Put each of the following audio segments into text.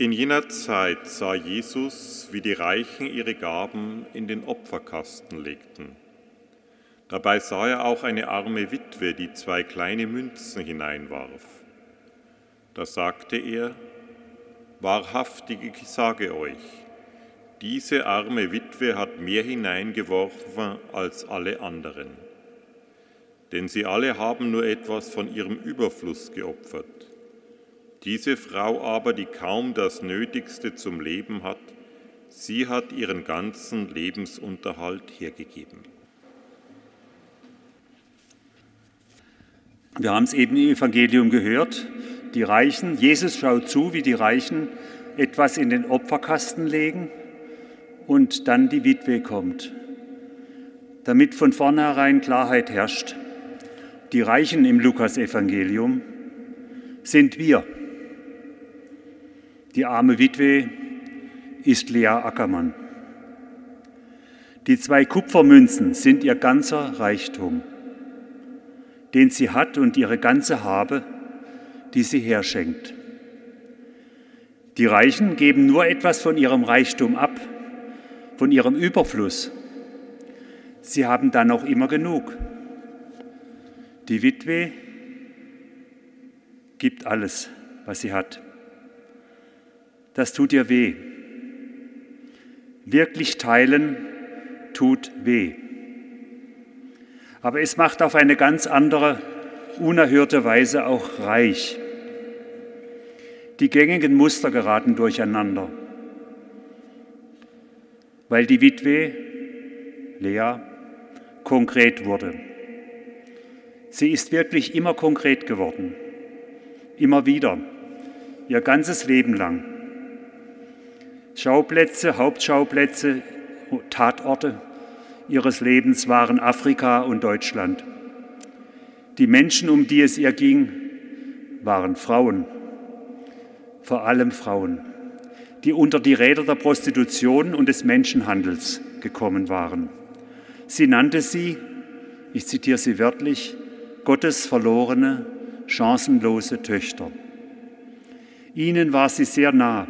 In jener Zeit sah Jesus, wie die Reichen ihre Gaben in den Opferkasten legten. Dabei sah er auch eine arme Witwe, die 2 kleine Münzen hineinwarf. Da sagte er: Wahrhaftig, ich sage euch, diese arme Witwe hat mehr hineingeworfen als alle anderen. Denn sie alle haben nur etwas von ihrem Überfluss geopfert. Diese Frau aber, die kaum das Nötigste zum Leben hat, sie hat ihren ganzen Lebensunterhalt hergegeben. Wir haben es eben im Evangelium gehört, die Reichen, Jesus schaut zu, wie die Reichen etwas in den Opferkasten legen und dann die Witwe kommt. Damit von vornherein Klarheit herrscht, die Reichen im Lukasevangelium sind wir. Die arme Witwe ist Lea Ackermann. Die 2 Kupfermünzen sind ihr ganzer Reichtum, den sie hat, und ihre ganze Habe, die sie herschenkt. Die Reichen geben nur etwas von ihrem Reichtum ab, von ihrem Überfluss. Sie haben dann auch immer genug. Die Witwe gibt alles, was sie hat. Das tut ihr weh. Wirklich teilen tut weh. Aber es macht auf eine ganz andere, unerhörte Weise auch reich. Die gängigen Muster geraten durcheinander, weil die Witwe, Lea, konkret wurde. Sie ist wirklich immer konkret geworden, immer wieder, ihr ganzes Leben lang. Schauplätze, Hauptschauplätze, Tatorte ihres Lebens waren Afrika und Deutschland. Die Menschen, um die es ihr ging, waren Frauen, vor allem Frauen, die unter die Räder der Prostitution und des Menschenhandels gekommen waren. Sie nannte sie, ich zitiere sie wörtlich, Gottes verlorene, chancenlose Töchter. Ihnen war sie sehr nah,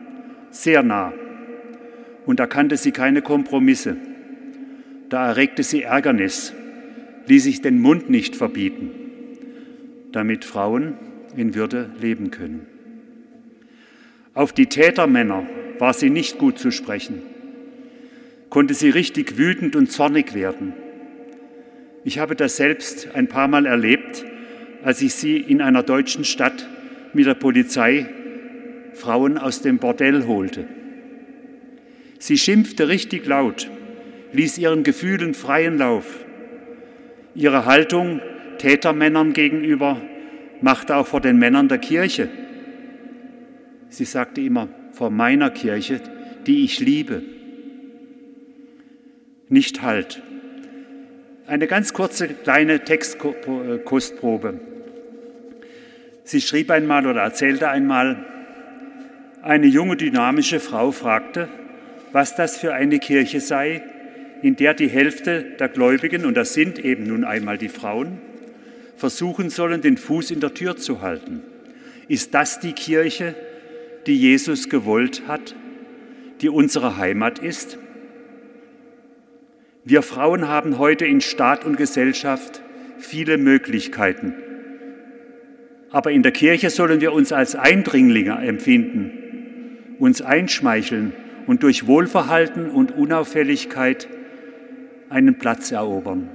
und da kannte sie keine Kompromisse. Da erregte sie Ärgernis, ließ sich den Mund nicht verbieten, damit Frauen in Würde leben können. Auf die Tätermänner war sie nicht gut zu sprechen, konnte sie richtig wütend und zornig werden. Ich habe das selbst ein paar Mal erlebt, als ich sie in einer deutschen Stadt mit der Polizei Frauen aus dem Bordell holte. Sie schimpfte richtig laut, ließ ihren Gefühlen freien Lauf. Ihre Haltung Tätermännern gegenüber machte auch vor den Männern der Kirche. Sie sagte immer, vor meiner Kirche, die ich liebe. Nicht Halt. Eine ganz kurze kleine Textkostprobe. Sie schrieb einmal oder erzählte einmal, eine junge, dynamische Frau fragte, was das für eine Kirche sei, in der die Hälfte der Gläubigen, und das sind eben nun einmal die Frauen, versuchen sollen, den Fuß in der Tür zu halten. Ist das die Kirche, die Jesus gewollt hat, die unsere Heimat ist? Wir Frauen haben heute in Staat und Gesellschaft viele Möglichkeiten. Aber in der Kirche sollen wir uns als Eindringlinge empfinden, uns einschmeicheln und durch Wohlverhalten und Unauffälligkeit einen Platz erobern.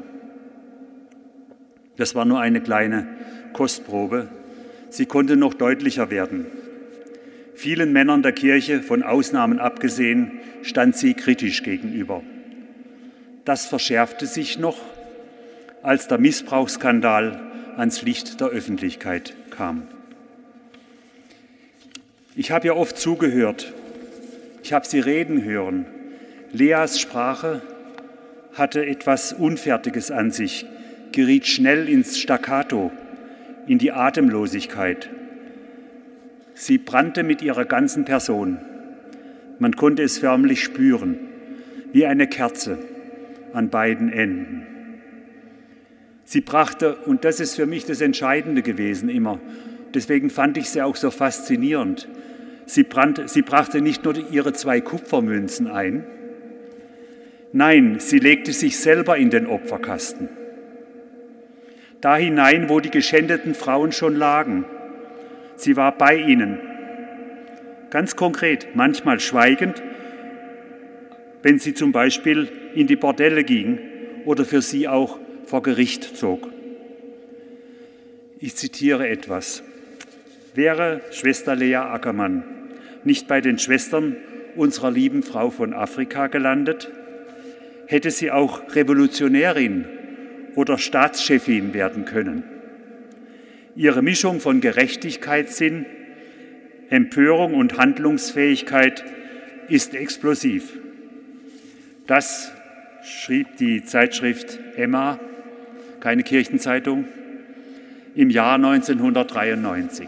Das war nur eine kleine Kostprobe. Sie konnte noch deutlicher werden. Vielen Männern der Kirche, von Ausnahmen abgesehen, stand sie kritisch gegenüber. Das verschärfte sich noch, als der Missbrauchsskandal ans Licht der Öffentlichkeit kam. Ich habe ihr oft zugehört. Ich habe sie reden hören. Leas Sprache hatte etwas Unfertiges an sich, geriet schnell ins Staccato, in die Atemlosigkeit. Sie brannte mit ihrer ganzen Person. Man konnte es förmlich spüren, wie eine Kerze an beiden Enden. Sie brachte, und das ist für mich das Entscheidende gewesen immer, deswegen fand ich sie auch so faszinierend, Sie brachte nicht nur ihre 2 Kupfermünzen ein, nein, sie legte sich selber in den Opferkasten. Da hinein, wo die geschändeten Frauen schon lagen. Sie war bei ihnen. Ganz konkret, manchmal schweigend, wenn sie zum Beispiel in die Bordelle ging oder für sie auch vor Gericht zog. Ich zitiere etwas. Wäre Schwester Lea Ackermann nicht bei den Schwestern unserer lieben Frau von Afrika gelandet, hätte sie auch Revolutionärin oder Staatschefin werden können. Ihre Mischung von Gerechtigkeitssinn, Empörung und Handlungsfähigkeit ist explosiv. Das schrieb die Zeitschrift Emma, keine Kirchenzeitung, im Jahr 1993.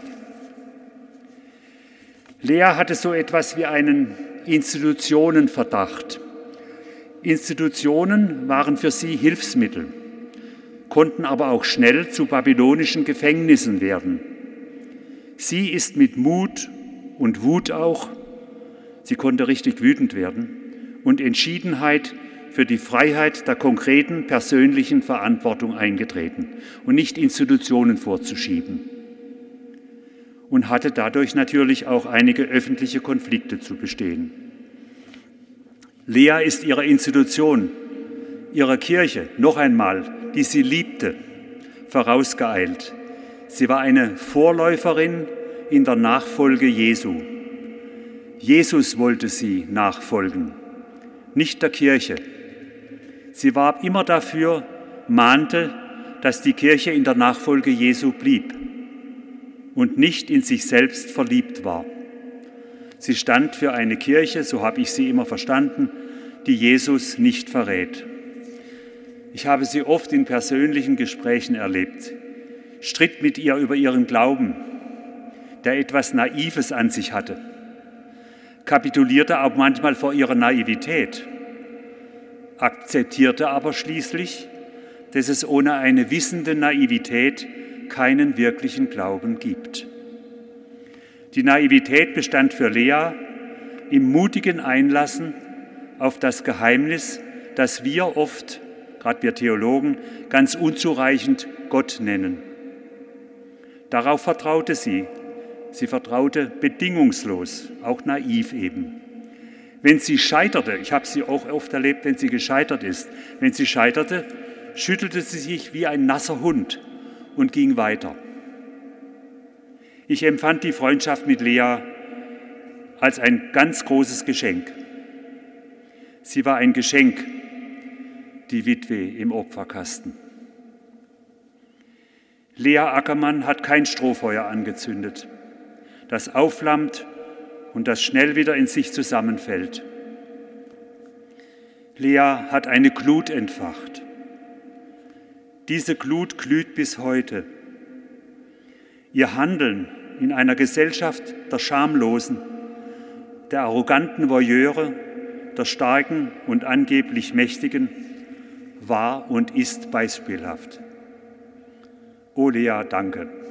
Lea hatte so etwas wie einen Institutionenverdacht. Institutionen waren für sie Hilfsmittel, konnten aber auch schnell zu babylonischen Gefängnissen werden. Sie ist mit Mut und Wut auch, sie konnte richtig wütend werden, und Entschiedenheit für die Freiheit der konkreten persönlichen Verantwortung eingetreten und nicht Institutionen vorzuschieben. Und hatte dadurch natürlich auch einige öffentliche Konflikte zu bestehen. Lea ist ihrer Institution, ihrer Kirche, noch einmal, die sie liebte, vorausgeeilt. Sie war eine Vorläuferin in der Nachfolge Jesu. Jesus wollte sie nachfolgen, nicht der Kirche. Sie warb immer dafür, mahnte, dass die Kirche in der Nachfolge Jesu blieb und nicht in sich selbst verliebt war. Sie stand für eine Kirche, so habe ich sie immer verstanden, die Jesus nicht verrät. Ich habe sie oft in persönlichen Gesprächen erlebt, stritt mit ihr über ihren Glauben, der etwas Naives an sich hatte, kapitulierte auch manchmal vor ihrer Naivität, akzeptierte aber schließlich, dass es ohne eine wissende Naivität keinen wirklichen Glauben gibt. Die Naivität bestand für Lea im mutigen Einlassen auf das Geheimnis, das wir oft, gerade wir Theologen, ganz unzureichend Gott nennen. Darauf vertraute sie. Sie vertraute bedingungslos, auch naiv eben. Wenn sie scheiterte, ich habe sie auch oft erlebt, wenn sie gescheitert ist, wenn sie scheiterte, schüttelte sie sich wie ein nasser Hund und ging weiter. Ich empfand die Freundschaft mit Lea als ein ganz großes Geschenk. Sie war ein Geschenk, die Witwe im Opferkasten. Lea Ackermann hat kein Strohfeuer angezündet, das aufflammt und das schnell wieder in sich zusammenfällt. Lea hat eine Glut entfacht. Diese Glut glüht bis heute. Ihr Handeln in einer Gesellschaft der Schamlosen, der arroganten Voyeure, der Starken und angeblich Mächtigen war und ist beispielhaft. O Lea, danke.